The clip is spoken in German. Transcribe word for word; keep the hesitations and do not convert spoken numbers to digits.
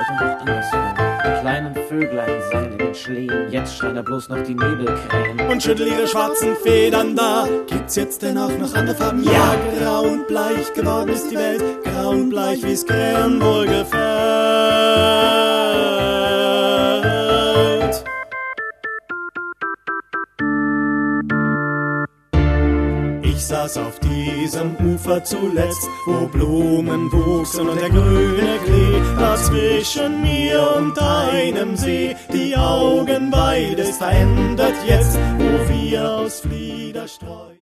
Zeiten doch andersrum. Die kleinen Vöglein sangen in den Schlehen, jetzt schreien da bloß noch die Nebelkrähen. Und schüttel ihre schwarzen Federn da. Gibt's jetzt denn auch noch andere Farben? Ja, grau und bleich geworden ist die Welt, grau und bleich, wie's Krähen wohl gefällt. Ich saß auf diesem Ufer zuletzt, wo Blumen wuchsen und der grüne Klee war zwischen mir und einem See. Die Augenweide ist verändert jetzt, wo wir aus Fliederstreu